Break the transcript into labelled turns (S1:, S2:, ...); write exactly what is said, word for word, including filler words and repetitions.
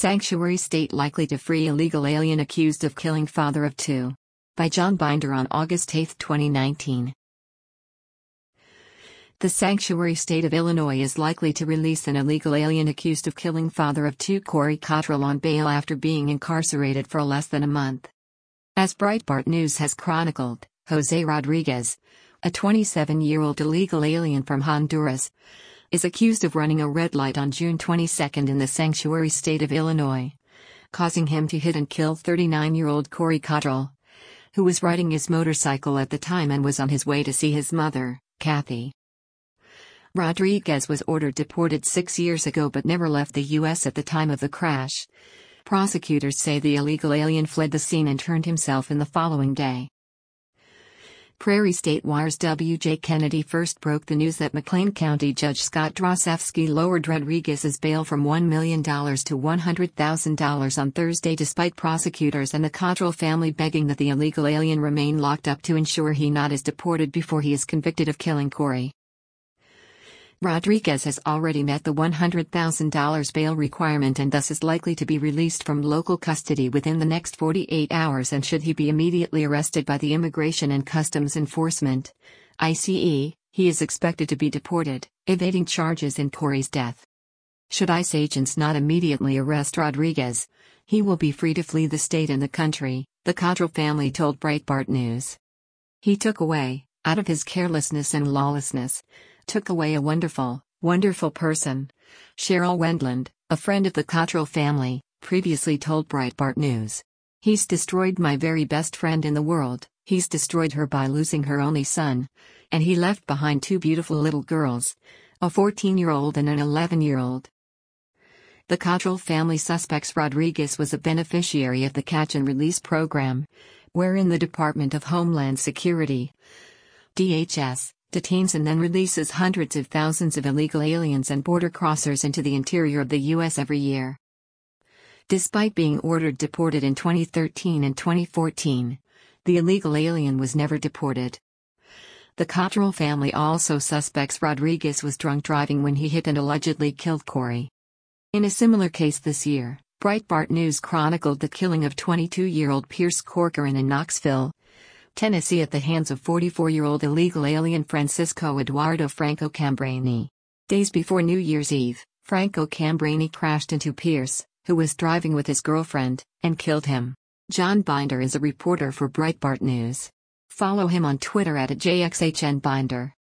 S1: Sanctuary state likely to free illegal alien accused of killing father of two. By John Binder on August eighth, twenty nineteen. The sanctuary state of Illinois is likely to release an illegal alien accused of killing father of two Corey Cottrell on bail after being incarcerated for less than a month. As Breitbart News has chronicled, Jose Rodriguez, a twenty-seven-year-old illegal alien from Honduras, is accused of running a red light on June twenty-second in the sanctuary state of Illinois, causing him to hit and kill thirty-nine-year-old Corey Cottrell, who was riding his motorcycle at the time and was on his way to see his mother, Kathy. Rodriguez was ordered deported six years ago but never left the U S at the time of the crash. Prosecutors say the illegal alien fled the scene and turned himself in the following day. Prairie State Wire's W J Kennedy first broke the news that McLean County Judge Scott Drosefsky lowered Rodriguez's bail from one million dollars to one hundred thousand dollars on Thursday despite prosecutors and the Cottrell family begging that the illegal alien remain locked up to ensure he not is deported before he is convicted of killing Corey. Rodriguez has already met the one hundred thousand dollars bail requirement and thus is likely to be released from local custody within the next forty-eight hours, and should he be immediately arrested by the Immigration and Customs Enforcement (I C E), he is expected to be deported, evading charges in Corey's death. Should ICE agents not immediately arrest Rodriguez, he will be free to flee the state and the country, the Cottrell family told Breitbart News. He took away, out of his carelessness and lawlessness, took away a wonderful, wonderful person, Cheryl Wendland, a friend of the Cottrell family, previously told Breitbart News. He's destroyed my very best friend in the world, he's destroyed her by losing her only son, and he left behind two beautiful little girls, a fourteen-year-old and an eleven-year-old. The Cottrell family suspects Rodriguez was a beneficiary of the Catch and Release program, wherein the Department of Homeland Security, D H S, detains and then releases hundreds of thousands of illegal aliens and border crossers into the interior of the U S every year. Despite being ordered deported in twenty thirteen and twenty fourteen, the illegal alien was never deported. The Cottrell family also suspects Rodriguez was drunk driving when he hit and allegedly killed Corey. In a similar case this year, Breitbart News chronicled the killing of twenty-two-year-old Pierce Corcoran in Knoxville, Tennessee at the hands of forty-four-year-old illegal alien Francisco Eduardo Franco Cambrini. Days before New Year's Eve, Franco Cambrini crashed into Pierce, who was driving with his girlfriend, and killed him. John Binder is a reporter for Breitbart News. Follow him on Twitter at J X H N Binder.